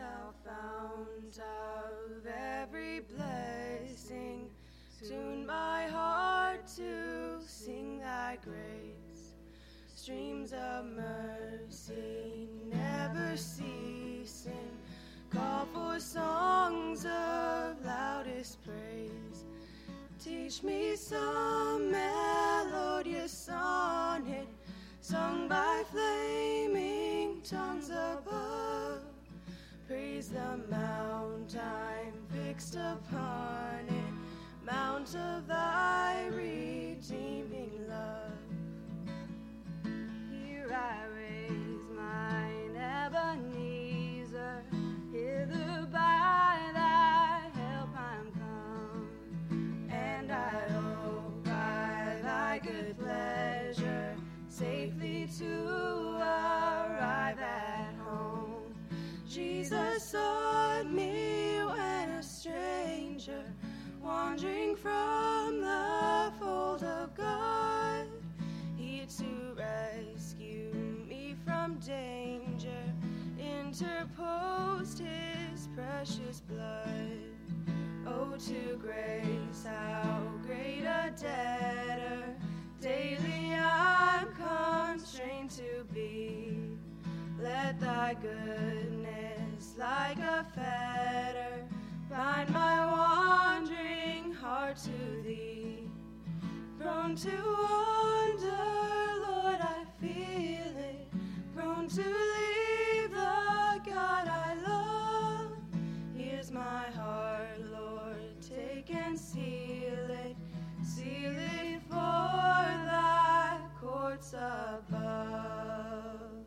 Thou fount of every blessing, tune my heart to sing thy grace. Streams of mercy never ceasing, call for songs of loudest praise. Teach me some melodious sonnet, sung by flaming tongues above. Praise the mount I'm fixed upon it, mount of thy redeeming love. Here I raise mine Ebenezer, hither by thy help I'm come, and I hope by thy good pleasure safely to arrive at home. Jesus sought me when a stranger, wandering from the fold of God. He to rescue me from danger interposed his precious blood. Oh, to grace, how great a debtor daily I'm constrained to be. Let thy goodness like a fetter bind my wandering heart to thee. Prone to wander, Lord, I feel it, prone to